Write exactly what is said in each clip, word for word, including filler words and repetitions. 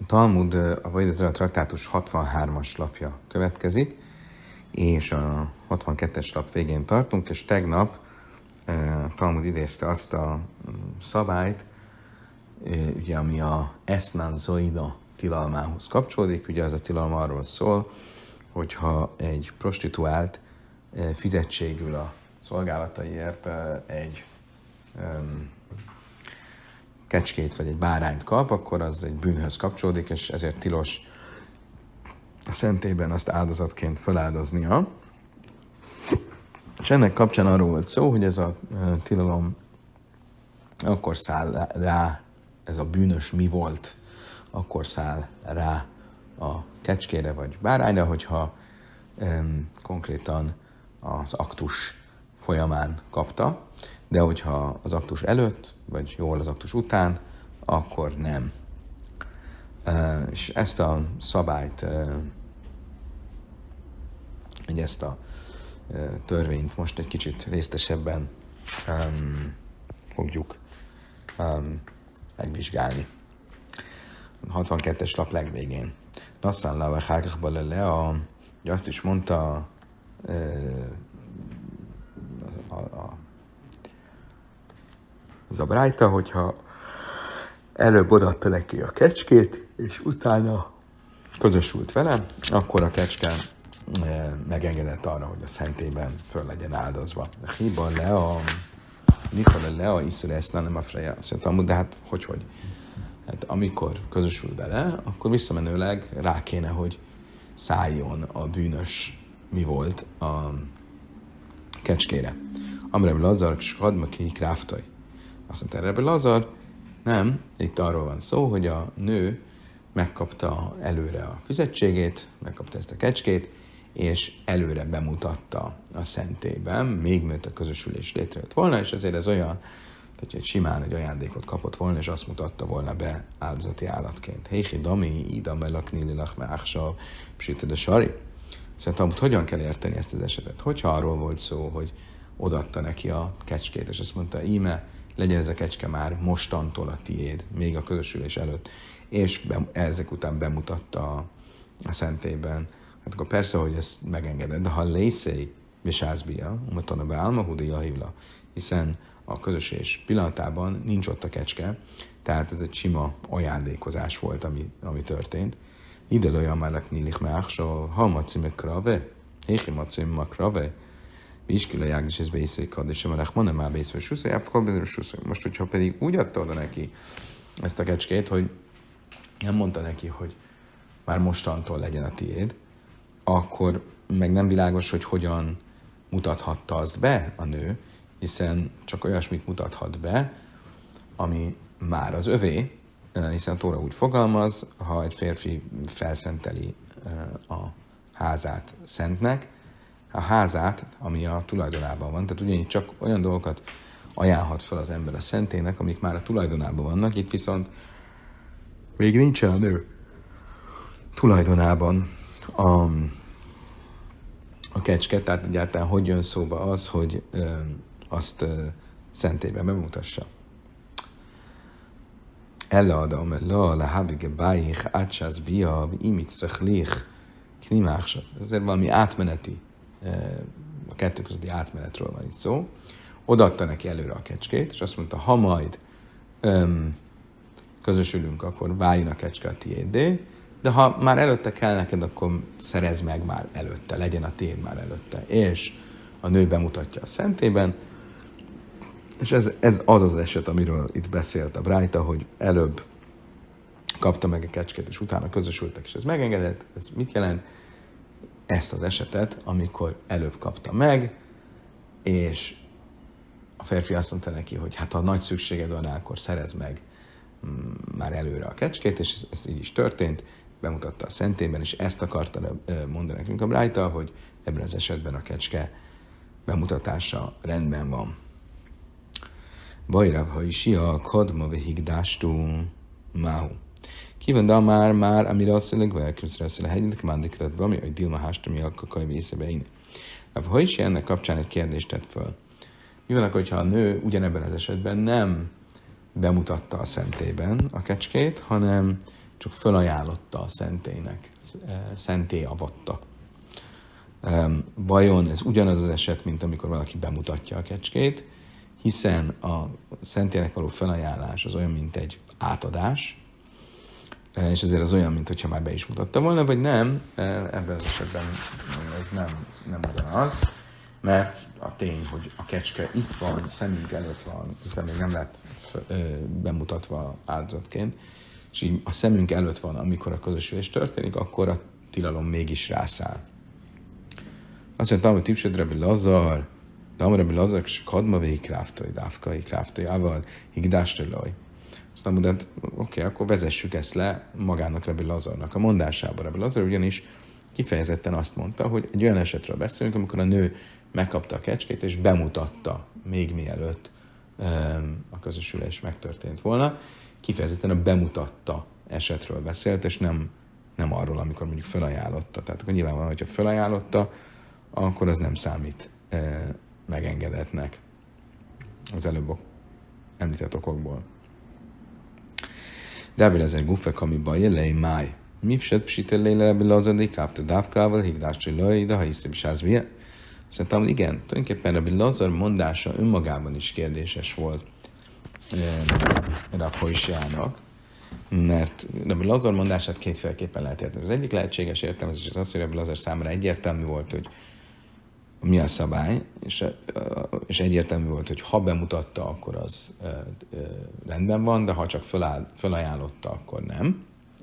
Talmud, a Vajdazara traktátus hatvanhármas lapja következik, és a hatvankettes lap végén tartunk, és tegnap Talmud idézte azt a szabályt, ugye, ami a Esznán Zoida tilalmához kapcsolódik. Ugye az a tilalma arról szól, hogyha egy prostituált fizetségül a szolgálataiért egy um, kecskét vagy egy bárányt kap, akkor az egy bűnhöz kapcsolódik, és ezért tilos a szentélyben azt áldozatként feláldoznia. És ennek kapcsán arról volt szó, hogy ez a tilalom akkor száll rá, ez a bűnös mi volt, akkor száll rá a kecskére vagy bárányra, hogyha um, konkrétan az aktus folyamán kapta, de hogyha az aktus előtt, vagy jól az aktus után, akkor nem. Uh, és ezt a szabályt, uh, vagy ezt a uh, törvényt most egy kicsit részletesebben um, fogjuk um, megvizsgálni. A hatvankettes lap legvégén. Nasszán lava hárkakba le, a, ugye azt is mondta uh, a, a az a brájta, hogyha előbb odaadta neki a kecskét, és utána közösült vele, akkor a kecske e, megengedett arra, hogy a szentélyben föl legyen áldozva. Hiba le a Nikola le a iszre ezt nem a freja. Azt mondtam, de hát hogy, hogy? Hát amikor közösül vele, akkor visszamenőleg rá kéne, hogy szálljon a bűnös mi volt a kecskére. Amrem Lazar, és hadma ki kráftoj. Azt mondta erre Lazar, nem, itt arról van szó, hogy a nő megkapta előre a fizetségét, megkapta ezt a kecskét, és előre bemutatta a szentélyben, még mielőtt a közösülés létrejött volna, és ezért ez olyan, hogy egy simán egy ajándékot kapott volna, és azt mutatta volna be áldozati állatként. Héhi dami, ida melakni lilach meáksa, psíted a sari. Szerintem, hogyan kell érteni ezt az esetet? Hogyha arról volt szó, hogy odaadta neki a kecskét, és azt mondta, íme, legyen ez a kecske már mostantól a tiéd, még a közösülés előtt, és be, ezek után bemutatta a, a szentélyben. Hát akkor persze, hogy ezt megengedett, de ha lészei bisázbia, umatana be álma hudia hívla, hiszen a közösülés pillanatában nincs ott a kecske, tehát ez egy sima ajándékozás volt, ami, ami történt. Ide olyan már nyílik meg, so ha macime krave, éhi macime makrave, Iskila jágdis ez beiszik, és sem a rachmane már beiszik, suszai. Most, hogyha pedig úgy adta oda neki ezt a kecskét, hogy nem mondta neki, hogy már mostantól legyen a tiéd, akkor meg nem világos, hogy hogyan mutathatta azt be a nő, hiszen csak olyasmit mutathat be, ami már az övé, hiszen a Tóra úgy fogalmaz, ha egy férfi felszenteli a házát szentnek, a házát, ami a tulajdonában van. Tehát ugyanígy csak olyan dolgokat ajánlhat fel az ember a szentélynek, amik már a tulajdonában vannak, itt viszont még nincsen a nő tulajdonában a, a kecske, tehát egyáltalán hogy jön szóba az, hogy ö, azt ö, szentélyben bemutassa. Elleadam, la, lehabige bájich, átsász bia, imicrechlich, knimáksak. Ezért valami átmeneti, a kettő közötti átmenetről van itt szó. Odaadta neki előre a kecskét, és azt mondta, ha majd öm, közösülünk, akkor váljon a kecske a tiéddé, de ha már előtte kell neked, akkor szerezd meg már előtte, legyen a tiéd már előtte. És a nő bemutatja a szentében, és ez, ez az az eset, amiről itt beszélt a brájta, hogy előbb kapta meg a kecskét, és utána közösültek, és ez megengedett. Ez mit jelent? Ezt az esetet, amikor előbb kapta meg, és a férfi azt mondta neki, hogy hát ha nagy szükséged van, akkor szerezd meg már előre a kecskét, és ez, ez így is történt, bemutatta a szentélyben, és ezt akarta mondani nekünk a brájta, hogy ebben az esetben a kecske bemutatása rendben van. Bajrav, ha is a kodma vehigdástú máhu. Kíván már, már, amire azt mondjuk, hogy elképzelhető a hegyenek mándikiratban, ami a dilma hástami a kakai vészebein. Ha is ennek kapcsán egy kérdést tett föl. Mi van akkor, hogyha a nő ugyanebben az esetben nem bemutatta a szentélyben a kecskét, hanem csak fölajánlotta a szentélynek, szentély avatta. Vajon ez ugyanaz az eset, mint amikor valaki bemutatja a kecskét, hiszen a szentélynek való felajánlás az olyan, mint egy átadás, és ezért az olyan, mintha már be is mutatta volna, vagy nem, ebben az esetben ez nem, nem ugyanaz, mert a tény, hogy a kecske itt van, szemünk előtt van, hiszen még nem lett bemutatva áldozatként, és így a szemünk előtt van, amikor a közösülés történik, akkor a tilalom mégis rászáll. Azt mondta, hogy tipsed Rabbi Lazar, de amire Rabbi Lazar, és kadma végig kráftolj, dávkai kráftoljával, higdástöloj. Aztán mondta, oké, okay, akkor vezessük ezt le magának Rabbi Lazarnak a mondásába. Rabbi Lazar ugyanis kifejezetten azt mondta, hogy egy olyan esetről beszélünk, amikor a nő megkapta a kecskét, és bemutatta még mielőtt um, a közösülés megtörtént volna. Kifejezetten a bemutatta esetről beszélt, és nem, nem arról, amikor mondjuk felajánlotta. Tehát akkor nyilvánvalóan, hogyha felajánlotta, akkor az nem számít e, megengedetnek az előbb említett okokból. De ebből ez egy gufek, ami baj, lej máj. Mi fsed psitelé ebből az adik, rápta dávkával, higdásra lej, de ha hiszem is az milyen. Szerintem igen, tulajdonképpen Rabbi Lazar mondása önmagában is kérdéses volt Rav Hosheának, mert Rabbi Lazar mondását kétféleképpen lehet érteni. Az egyik lehetséges értelmezés az az, hogy Rabbi Lazar számára egyértelmű volt, hogy mi a szabály, és, és egyértelmű volt, hogy ha bemutatta, akkor az e, e, rendben van, de ha csak föláll, fölajánlotta, akkor nem.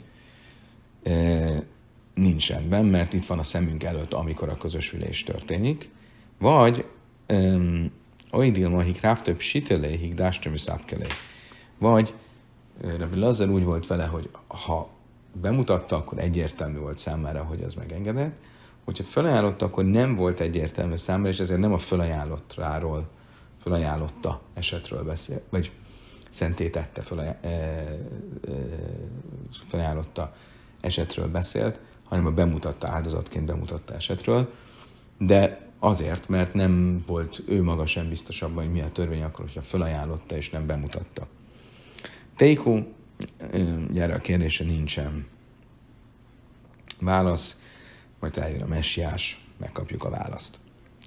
E, nincs rendben, mert itt van a szemünk előtt, amikor a közösülés történik. Vagy oidilma hik ráftöbb sitelé, hik dástömi szápkelé. Vagy Rabbi Lazar úgy volt vele, hogy ha bemutatta, akkor egyértelmű volt számára, hogy az megengedett. Hogyha felajánlotta, akkor nem volt egyértelmű számára, és ezért nem a felajánlottráról, felajánlotta esetről beszél, vagy szentétette, felajánlotta esetről beszélt, hanem a bemutatta, áldozatként bemutatta esetről, de azért, mert nem volt ő maga sem biztos abban, hogy mi a törvény akkor, hogyha felajánlotta és nem bemutatta. Teikú, erre a kérdésre nincsen válasz, majd eljön a messiás, megkapjuk a választ.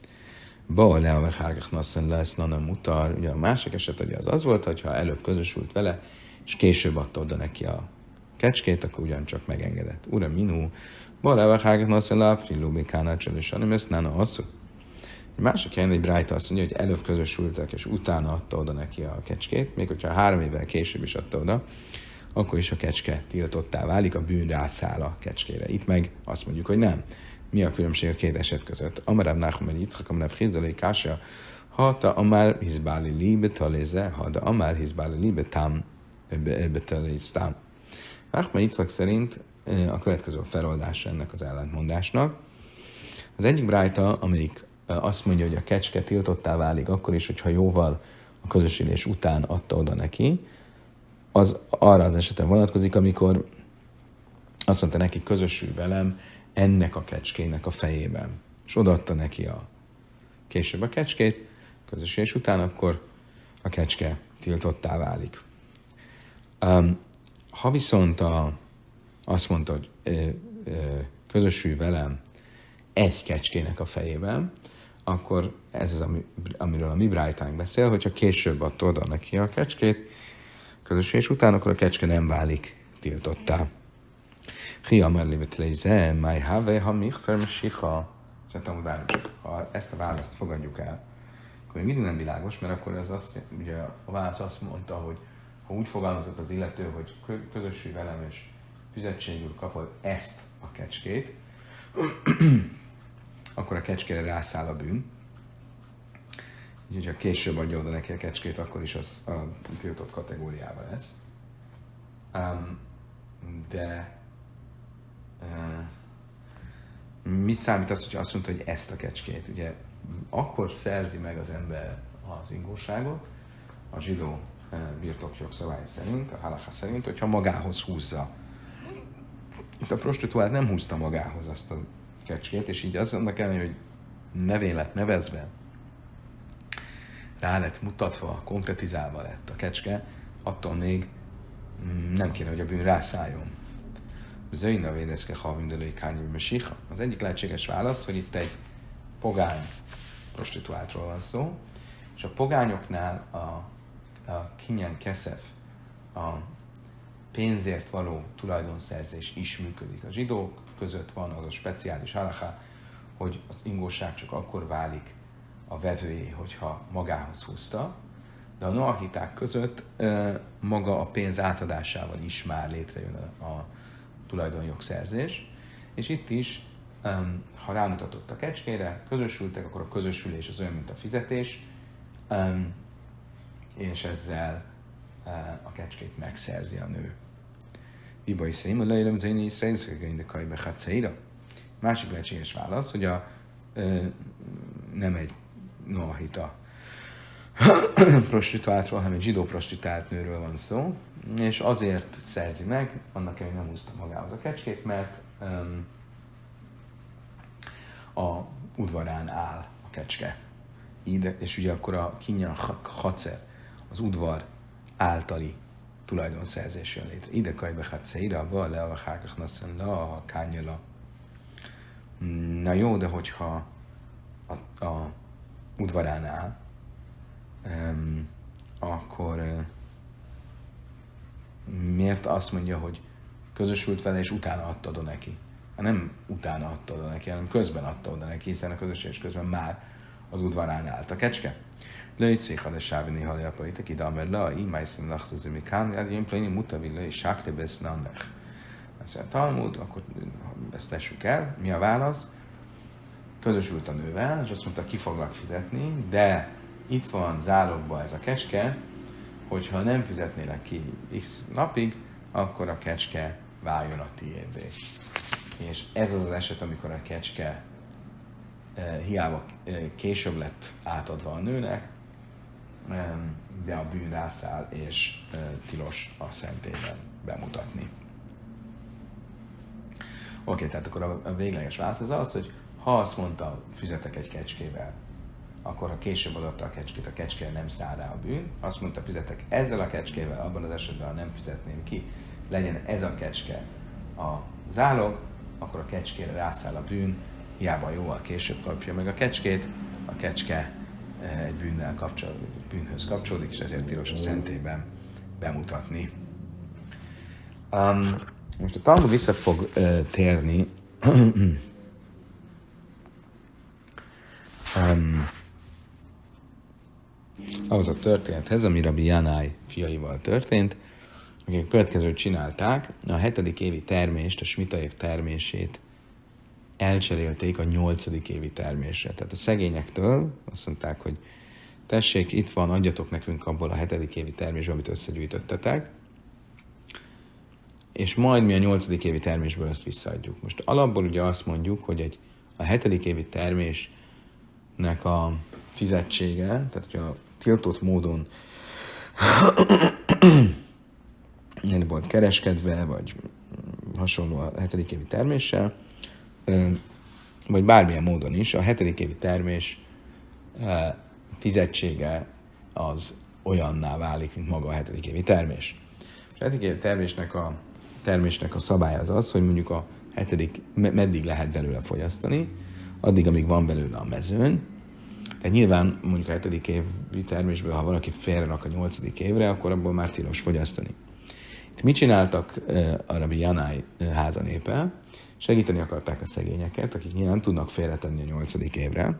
Ba le a vechárgach nassen lesz, nem mutar. Ugye a másik eset ugye az az volt, hogyha előbb közösült vele, és később adta oda neki a kecskét, akkor ugyancsak megengedett. Uram, minú, ba le a vechárgach nassen lá, filló békánál csodösen, nem ezt nána asszú. Egy másik helyen egy brájta azt mondja, hogy előbb közösültek, és utána adta oda neki a kecskét, még hogyha három évvel később is adta oda, akkor is a kecske tiltottá válik, a bűn rászáll a kecskére. Itt meg azt mondjuk, hogy nem. Mi a különbség a két eset között? Amarább Nachum egy Yitzchak, amarább Chizdalai Kásja, ha ta amár hizbáli libe taléze, ha da amár hizbáli libe tam betaléztám. Nachum Yitzchak szerint a következő feloldás ennek az ellentmondásnak. Az egyik brájta, amelyik azt mondja, hogy a kecske tiltottá válik akkor is, hogyha jóval a közösülés után adta oda neki, az arra az esetre vonatkozik, amikor azt mondta neki, közösülj velem ennek a kecskének a fejében. És odaadta neki a később a kecskét, közösülés után, akkor a kecske tiltottá válik. Um, ha viszont a, azt mondta, hogy ö, ö, közösülj velem egy kecskének a fejében, akkor ez az, ami, amiről a mi brájtánk beszél, hogyha később adta oda neki a kecskét, közösülés után, akkor a kecske nem válik tiltottá. Hi már lévetléze, máj have, ha mixer mesiha. Szerintem, hogy várjunk csak, ha ezt a választ fogadjuk el, akkor még mindig nem világos, mert akkor ez azt, ugye a válasz azt mondta, hogy ha úgy fogalmazott az illető, hogy közösülj velem és fizetségül kapod ezt a kecskét, akkor a kecskére rászáll a bűn. Úgyhogy ha később adja oda neki a kecskét, akkor is az a tiltott kategóriában lesz. Um, de uh, mit számít az, hogyha azt mondta, hogy ezt a kecskét? Ugye akkor szerzi meg az ember az ingóságot, a zsidó uh, birtokjogszabály szerint, a halacha szerint, hogyha magához húzza. Itt a prostituált nem húzta magához azt a kecskét, és így azt mondnak el, hogy nevén lett nevezve, rá lett mutatva, konkretizálva lett a kecske, attól még nem kéne, hogy a bűn rászálljon. Zöjna védeszke havindelői kányú mesiha. Az egyik lehetséges válasz, hogy itt egy pogány prostituáltról van szó, és a pogányoknál a, a kinyen keszef, a pénzért való tulajdonszerzés is működik. A zsidók között van az a speciális halaká, hogy az ingóság csak akkor válik a vevőjé, hogyha magához húzta, de a noahiták között e, maga a pénz átadásával is már létrejön a, a tulajdonjogszerzés, és itt is, e, ha rámutatott a kecskére, közösültek, akkor a közösülés az olyan, mint a fizetés, e, és ezzel e, a kecskét megszerzi a nő. Ibai széma leélem zéni iszraélszögeinde kajbe hatszéira. Másik lehetséges válasz, hogy a, e, nem egy noahita prostituáltról, hanem egy zsidó prostituált nőről van szó, és azért szerzi meg, annak hogy nem húzta magához a kecskét, mert um, a udvarán áll a kecske. Ide, és ugye akkor a kinyan hacer, az udvar általi tulajdonszerzés jön létre. Ide kajbe hatceira, va le a hákach naszen la, a kányala. Na jó, de hogyha a, a udvarán áll, um, akkor uh, miért azt mondja, hogy közösült vele, és utána adta oda neki? Hát nem utána adta oda neki, hanem közben adta oda neki, hiszen a közösségés közben már az udvarán állt a kecske. Lőj céha de sávini haljapaitek ide, mert la, így májszem lachtozni mikán, hát ilyen pléni mutavi lőj sákle besznandech. Azt mondja, Talmud, akkor ezt tessük el. Mi a válasz? Közösült a nővel, és azt mondta, ki foglak fizetni, de itt van zálogba ez a kecske, hogyha nem fizetnélek ki x napig, akkor a kecske váljon a tiédé. És ez az az eset, amikor a kecske eh, hiába eh, később lett átadva a nőnek, eh, de a bűn rászáll, és eh, tilos a szentélyben bemutatni. Oké, okay, tehát akkor a, a végleges válasz az az, hogy ha azt mondta, fizetek egy kecskével, akkor ha később adatta a kecskét, a kecskére nem száll rá a bűn. Azt mondta, fizetek ezzel a kecskével, abban az esetben, ha nem fizetném ki, legyen ez a kecske a zálog, akkor a kecskére rászáll a bűn, hiába jóval később kapja meg a kecskét, a kecske egy bűnnel kapcsolódik, bűnhöz kapcsolódik, és ezért tilos a szentélyben bemutatni. Um, most a Talmud vissza fog uh, térni um, ahhoz a történethez, ami Rabbi Janai fiaival történt, akik a következőt csinálták, a hetedik évi termést, a smita év termését elcserélték a nyolcadik évi termésre. Tehát a szegényektől azt mondták, hogy tessék, itt van, adjatok nekünk abból a hetedik évi termésből, amit összegyűjtöttetek, és majd mi a nyolcadik évi termésből ezt visszaadjuk. Most alapból ugye azt mondjuk, hogy egy, a hetedik évi termésnek a fizetsége, tehát hogy a tiltott módon nem volt kereskedve, vagy hasonló a hetedik évi terméssel, vagy bármilyen módon is, a hetedik évi termés fizetsége az olyanná válik, mint maga a hetedik évi termés. A hetedik évi termésnek a, termésnek a szabály az az, hogy mondjuk a hetedik, meddig lehet belőle fogyasztani, addig, amíg van belőle a mezőn. Tehát nyilván mondjuk a hetedik évi termésből, ha valaki félrerak a nyolcadik évre, akkor abból már tilos fogyasztani. Itt mit csináltak a Rabbi Janai házanépe? Segíteni akarták a szegényeket, akik nyilván tudnak félretenni a nyolcadik évre.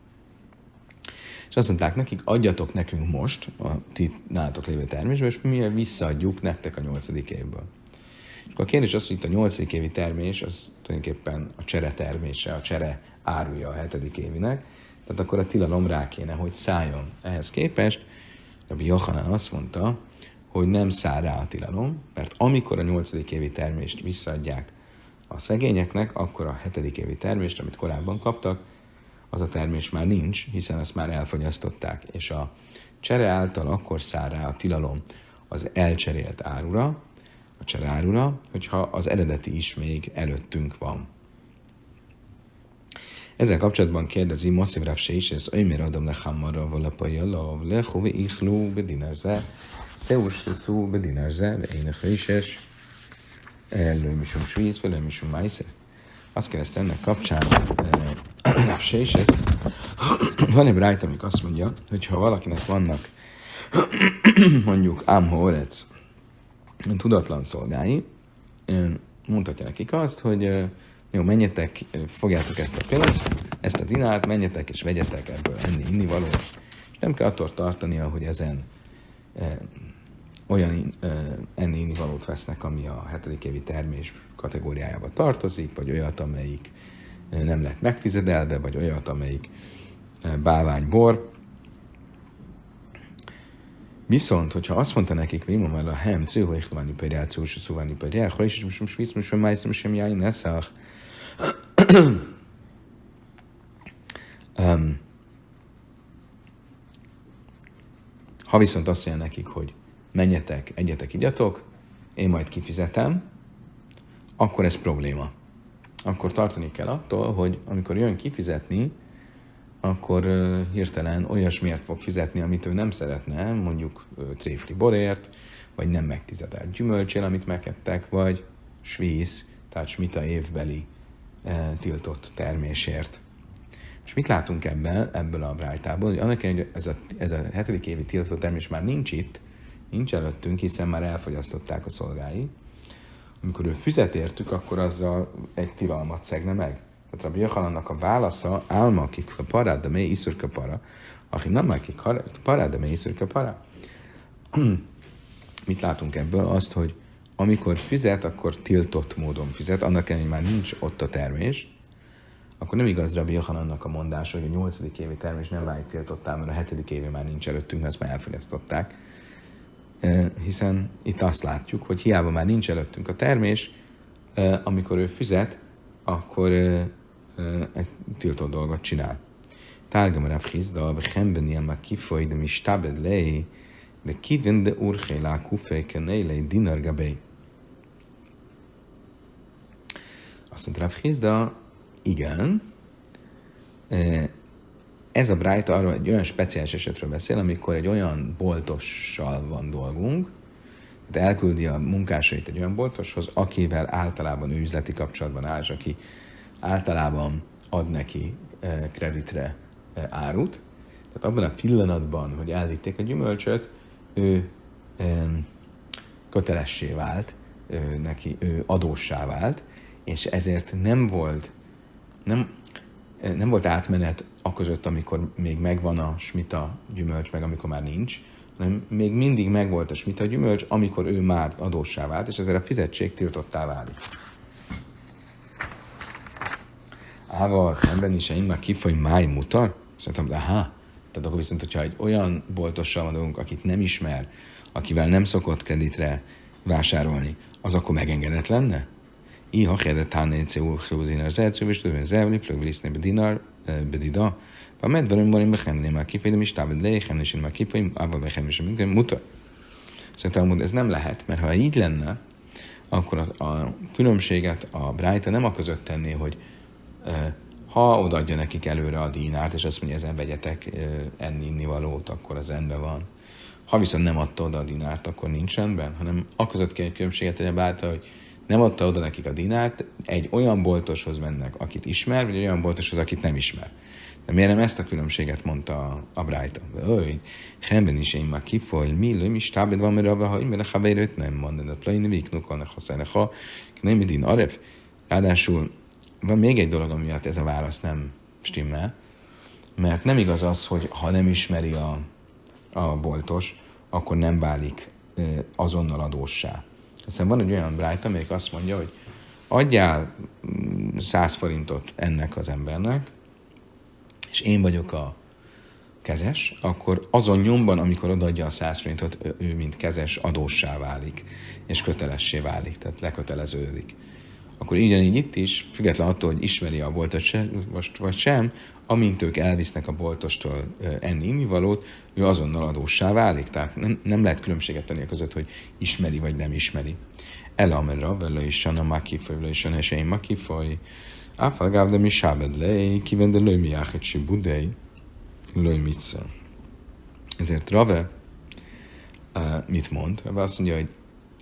És azt mondták nekik, adjatok nekünk most a ti nálatok lévő termésből, és mi visszaadjuk nektek a nyolcadik évből. És akkor a kérdés az, hogy itt a nyolcadik évi termés, az tulajdonképpen a csere termése, a csere árulja a hetedik évinek, tehát akkor a tilalom rá kéne, hogy szálljon. Ehhez képest Rabbi Jochanan azt mondta, hogy nem száll rá a tilalom, mert amikor a nyolcadik évi termést visszaadják a szegényeknek, akkor a hetedik évi termést, amit korábban kaptak, az a termés már nincs, hiszen ezt már elfogyasztották, és a csere által akkor száll rá a tilalom az elcserélt árura, a csere árura, hogyha az eredeti is még előttünk van. Ezzel kapcsolatban kérdezi Moszim Rav se is, ez öjmér adom lechammarra valapaja lav lechovi ichlu bedinarze, ceus szó bedinarze, de énekre is es. lőmisum svíz, lőmisum májszer. Azt kérdezte ennek kapcsán, napse is ez. Van egy brájt, amik azt mondja, hogy ha valakinek vannak mondjuk ámhórec tudatlan szolgái, mondhatja nekik azt, hogy jó, menjetek, fogjátok ezt a pénzt, ezt a dinárt, menjetek és vegyetek ebből enni, inni valót. És nem kell attól tartania, hogy ezen e, olyan e, enni, inni valót vesznek, ami a hetedik évi termés kategóriájába tartozik, vagy olyat, amelyik nem lett megtizedelve, vagy olyat, amelyik e, bálványbor. Viszont, hogyha azt mondta nekik, hogy imam el a hem, cőhó, ichloványi perjáció, szuványi perjáció, és most most víz, most sem májszom, sem jáj, neszach. Um, ha viszont azt mondja nekik, hogy menjetek, egyetek, igyatok, én majd kifizetem, akkor ez probléma. Akkor tartani kell attól, hogy amikor jön kifizetni, akkor uh, hirtelen olyasmiért fog fizetni, amit ő nem szeretne, mondjuk uh, tréfli borért, vagy nem megtizedelt gyümölcsél, amit megettek, vagy svíz, tehát smita évbeli uh, tiltott termésért. És mit látunk ebben, ebből a brájtából, hogy annak ellenére, hogy ez a, ez a hetedik évi tiltott termés már nincs itt, nincs előttünk, hiszen már elfogyasztották a szolgái. Amikor ő fizet értük, akkor azzal egy tilalmat szegne meg. Tehát Rabbi Yochanan-nak a válasza, álma, akik a pará, de mély iszurka para, akik nem akik pará, de mély iszurka para. Mit látunk ebből? Azt, hogy amikor fizet, akkor tiltott módon fizet, annak ellenére, hogy már nincs ott a termés, akkor nem igaz Rabbi Yochanan-nak a mondása, hogy a nyolcadik évi termés nem válik tiltottá, mert a hetedik évi már nincs előttünk, mert ezt már elfogyasztották. Hiszen itt azt látjuk, hogy hiába már nincs előttünk a termés, amikor ő fizet, akkor egy tiltott dolgot csinál. Tárgam Rav Hizda, bechemben ilyen már kifoly, de mi stabed lej, de kivin de urchélá kuféken élej dinar gabé. Azt mondta Rav Hizda, igen, ez a brájta arról egy olyan speciális esetről beszél, amikor egy olyan boltossal van dolgunk, tehát elküldi a munkásait egy olyan boltoshoz, akivel általában ő üzleti kapcsolatban áll, és aki általában ad neki kreditre árut. Tehát abban a pillanatban, hogy elvitték a gyümölcsöt, ő kötelessé vált, ő, neki, ő adóssá vált, és ezért nem volt, nem, nem volt átmenet aközött, amikor még megvan a smita gyümölcs, meg amikor már nincs, hanem még mindig megvolt a smita gyümölcs, amikor ő már adóssá vált, és ezért a fizetség tiltottá válik. Ával, ebben is én már kifoly máj mutar? Szerintem, de há. Tehát akkor viszont, hogyha egy olyan boltossal van dolgunk, akit nem ismer, akivel nem szokott kreditre vásárolni, az akkor megengedett lenne? Iha kérde tánnéce úr, dinar zercő, és tőven zervli, flögviliszné dinar, bedida. A medvelőn van, én behemlém már kifoly, de mi stábed le, hemlésén már kifoly, ával behemlésén minden mutar. Szerintem, ez nem lehet, mert ha így lenne, akkor a, a különbséget a brájta nem a között tenné, hogy ha odaadja nekik előre a dínárt, és azt mondja, ezen vegyetek enni, inni valót, akkor az rendben van. Ha viszont nem adta oda a dínárt, akkor nincs rendben, hanem akközött kell egy különbséget tegye bárta, hogy nem adta oda nekik a dínárt, egy olyan boltoshoz mennek, akit ismer, vagy egy olyan boltoshoz, akit nem ismer. De miért nem ezt a különbséget mondta a brájta? Öj, hemben is én már kifoly, mi lőm is tábed van, mert ha én a haverőt nem mondod, a plajni viknuk, annak használnak, ha nem idén aref. Ráadásul van még egy dolog, ami miatt ez a válasz nem stimmel, mert nem igaz az, hogy ha nem ismeri a, a boltos, akkor nem válik e, azonnal adóssá. Aztán van egy olyan brájta, amelyik azt mondja, hogy adjál száz forintot ennek az embernek, és én vagyok a kezes, akkor azon nyomban, amikor odaadja a száz forintot, ő mint kezes adóssá válik, és kötelessé válik, tehát leköteleződik. Akkor ugyanígy itt is, független attól, hogy ismeri a boltot vagy sem, amint ők elvisznek a boltostól enni innivalót, ő azonnal adóssá válik. Tehát nem, nem lehet különbséget tenni a között, hogy ismeri vagy nem ismeri. Elamerra, vele is a makifoly, vele is a neseim makifoly, áfalgáv, de mi sábed lej, kivende lőj mi jáhetsi budej, lőj mitsze. Ezért Rave uh, mit mond? Rave azt mondja, hogy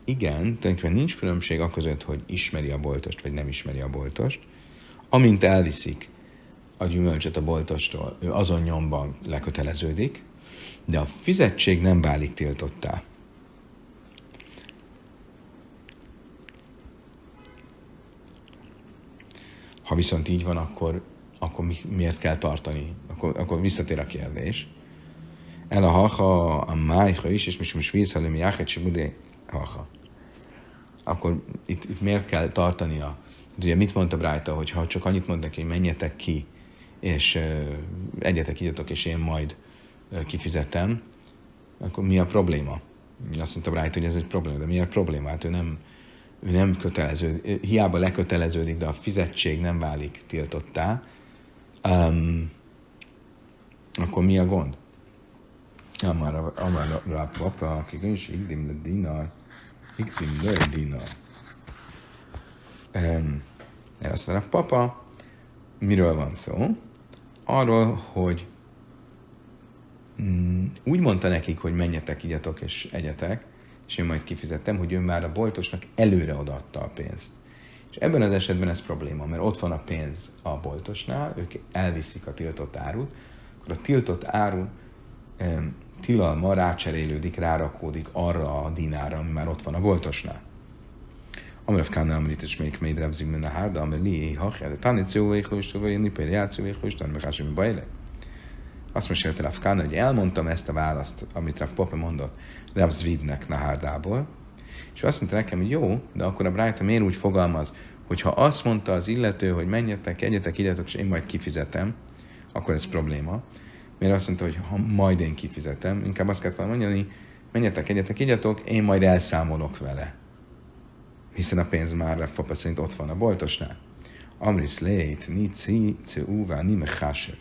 igen, tulajdonképpen nincs különbség a között, hogy ismeri a boltost, vagy nem ismeri a boltost. Amint elviszik a gyümölcsöt a boltostól, ő azon nyomban leköteleződik, de a fizetség nem válik tiltottá. Ha viszont így van, akkor, akkor mi, miért kell tartani? Akkor, akkor visszatér a kérdés. El a haha, a májha is, és most most víz, halom jáhet, se budé, haha. Akkor itt, itt miért kell tartania? Ugye mit mondta Brájta, hogy ha csak annyit mond neki, hogy menjetek ki, és uh, egyetek igyatok, és én majd uh, kifizetem, akkor mi a probléma? Azt mondta Brájta, hogy ez egy probléma, de mi a probléma? Hát ő nem, ő nem kötelező, hiába leköteleződik, de a fizetség nem válik tiltottá, um, akkor mi a gond? Amár a papa, akik is igdim le dinar, igdim le dinar. Erre azt mondja, papa, miről van szó? Arról, hogy mm, úgy mondta nekik, hogy menjetek, igyatok és egyetek, és én majd kifizettem, hogy ő már a boltosnak előre odaadta a pénzt. És ebben az esetben ez probléma, mert ott van a pénz a boltosnál, ők elviszik a tiltott árut, akkor a tiltott áru em, tilalma rácserélődik, rárakódik arra a dinára, ami már ott van a boltosnál. Amarav Kána Amrit és még még Rav Zigmund a Hárda, amely li hach, de taníció véglős, vagy nipér játszó véglős, de meg hásom bajle. Azt mesélte Rav Kána, hogy elmondtam ezt a választ, amit Rav Papa mondott Rav Zvidnek Nahárdából, és azt mondta nekem, hogy jó, de akkor a Brájta miért úgy fogalmaz, hogy ha azt mondta az illető, hogy menjetek, egyetek, igyatok, és én majd kifizetem, akkor ez probléma. Miért azt mondta, hogy ha majd én kifizetem, inkább azt kellett volna mondani, menjetek, egyetek, igyatok, én majd elszámolok vele. Hiszen a pénz már Rav Papa szerint ott van a boltosnál. Amris leit, ni ci, ci uva, ni mechásef.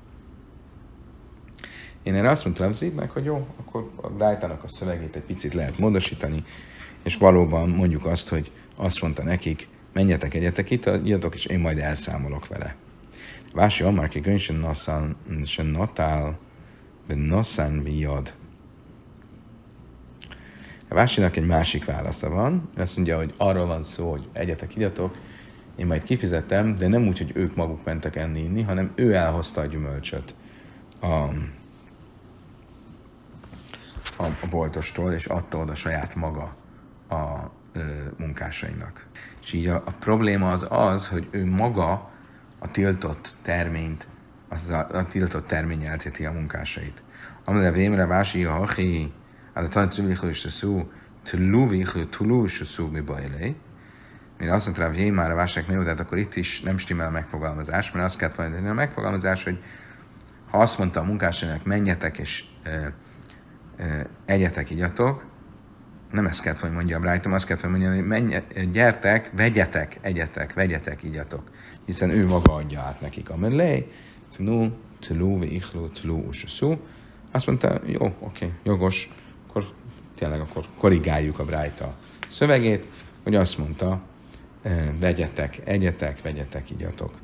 Én erre azt mondtam Zidnek, hogy jó, akkor a Brájtának a szövegét egy picit lehet módosítani, és valóban mondjuk azt, hogy azt mondta nekik, menjetek, egyetek itt, igyatok, és én majd elszámolok vele. Vási Amarki Gönsen Nassan, sen Natál, de Nassan viad. A Vásinak egy másik válasza van, azt mondja, hogy arról van szó, hogy egyetek, igyatok, én majd kifizetem, de nem úgy, hogy ők maguk mentek enni, inni, hanem ő elhozta a gyümölcsöt a, a, a boltostól, és adta oda saját maga a, a munkásainak. És így a, a probléma az az, hogy ő maga a tiltott terményt, az a, a tiltott termény eltéti a munkásait. Amire vémre vási a hachi, hát a tanítsuk is a szó, tluvikő, tulús a szó, mi bajlé. Mire azt mondta, hogy már a válság nem jó, tehát akkor itt is nem stimmel a megfogalmazás, mert azt kellett volna a megfogalmazás, hogy ha azt mondta a munkásainak, menjetek és e, e, egyetek, igyatok, nem ezt kellett volna mondja a Brájtom, azt kellett volna mondani, hogy menje, gyertek, vegyetek, egyetek, vegyetek, igyatok. Hiszen ő maga adja át nekik a mellé, tnu, tlu, vichlu, tlu, ususu. Azt mondta, jó, oké, jogos, akkor tényleg akkor korrigáljuk a Brájta szövegét, hogy azt mondta, vegyetek, egyetek, vegyetek, igyatok.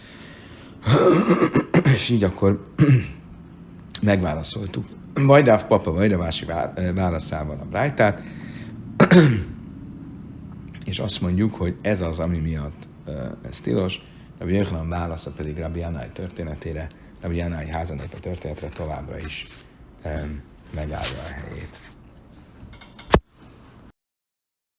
És így akkor megválaszoltuk. Vagy Rav Papa, vagy Ravási válaszával a Brájtát, és azt mondjuk, hogy ez az, ami miatt ez tilos, Rabbi Yochanan válasza pedig Rabbi Jánai történetére, Rabbi Jánai házanépe történetre továbbra is megállja a helyét.